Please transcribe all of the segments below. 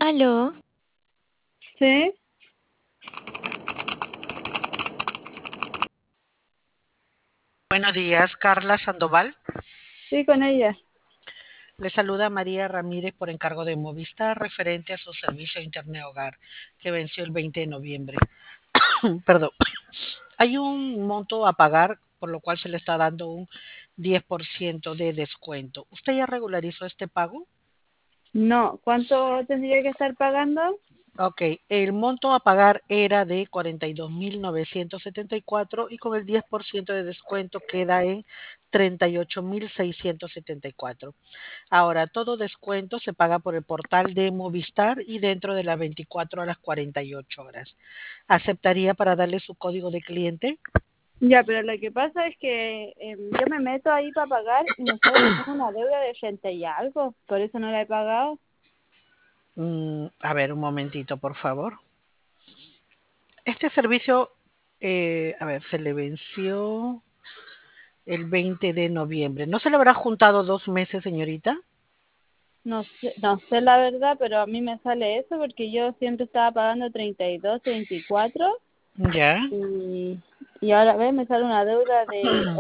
Aló, Sí, Buenos días, Carla Sandoval. sí, con ella. Le saluda María Ramírez por encargo de Movistar referente a su servicio de Internet Hogar que venció el 20 de noviembre. Perdón. Hay un monto a pagar por lo cual se le está dando un 10% de descuento. ¿Usted ya regularizó este pago? No, ¿cuánto tendría que estar pagando? Ok, el monto a pagar era de 42.974 y con el 10% de descuento queda en 38.674. Ahora, todo descuento se paga por el portal de Movistar y dentro de las 24 a las 48 horas. ¿Aceptaría para darle su código de cliente? Ya, pero lo que pasa es que yo me meto ahí para pagar y me sale que tengo una deuda de 80 y algo, por eso no la he pagado. A ver, un momentito, por favor. Este servicio, a ver, se le venció el 20 de noviembre. ¿No se le habrá juntado 2 meses, señorita? No sé la verdad, pero a mí me sale eso porque yo siempre estaba pagando 32, 34 Ya. y, y ahora ves, me sale una deuda de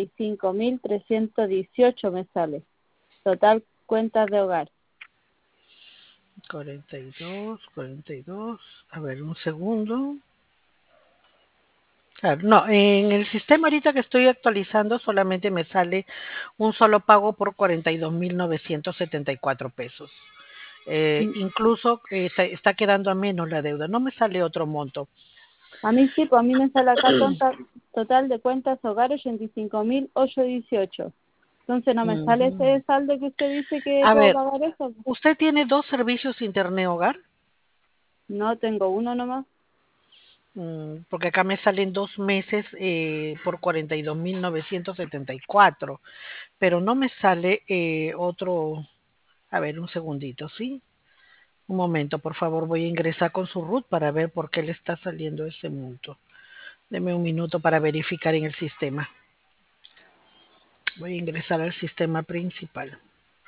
85.318 me sale. Total cuentas de hogar. 42, 42. A ver, un segundo. Claro, no, en el sistema ahorita que estoy actualizando solamente me sale un solo pago por 42.974 pesos. Incluso está quedando a menos la deuda. No me sale otro monto. A mí sí, pues a mí me sale acá total de cuentas hogar 85.818. Entonces no me sale Ujú. ese saldo que usted dice que A puedo ver, pagar eso. ¿usted tiene dos servicios Internet Hogar? No, tengo uno nomás. Porque acá me salen 2 meses por 42.974, pero no me sale otro. A ver, un segundito, ¿sí? Un momento, por favor, voy a ingresar con su root para ver por qué le está saliendo ese monto. Deme un minuto para verificar en el sistema. Voy a ingresar al sistema principal.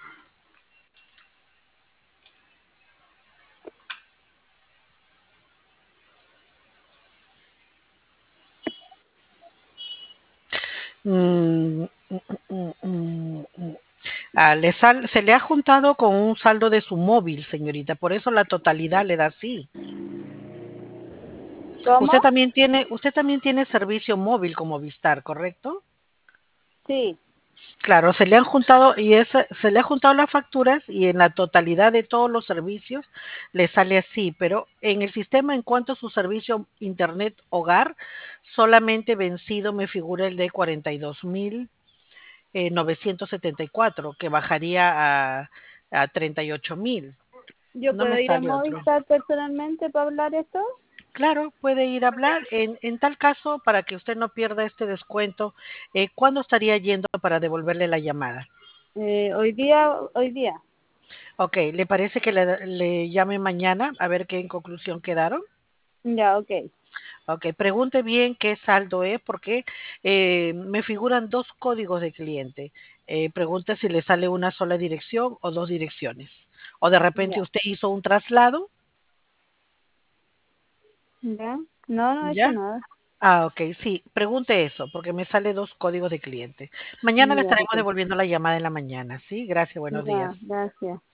Mm, se le ha juntado con un saldo de su móvil, señorita, por eso la totalidad le da así. ¿Cómo? Usted también tiene servicio móvil como Vistar, ¿correcto? Sí. Claro, se le ha juntado las facturas y en la totalidad de todos los servicios le sale así, pero en el sistema en cuanto a su servicio Internet Hogar, solamente vencido me figura el de 42.974, que bajaría a 38.000. ¿Yo No puedo me ir a sale otro. Movistar personalmente para hablar esto? Claro, puede ir a hablar. En tal caso, para que usted no pierda este descuento, ¿cuándo estaría yendo para devolverle la llamada? Hoy día. Ok, ¿le parece que le llame mañana a ver qué en conclusión quedaron? Ya, ok. Ok, pregunte bien qué saldo es porque me figuran dos códigos de cliente. Pregunte si le sale una sola dirección o dos direcciones. O de repente Ya. usted hizo un traslado, Ya. No, no he hecho ¿ya? nada. Ah, ok, sí, pregunte eso porque me sale dos códigos de cliente. Mañana le Ya, estaremos ok. devolviendo la llamada en la mañana, ¿sí? Gracias, buenos días. Ya, gracias.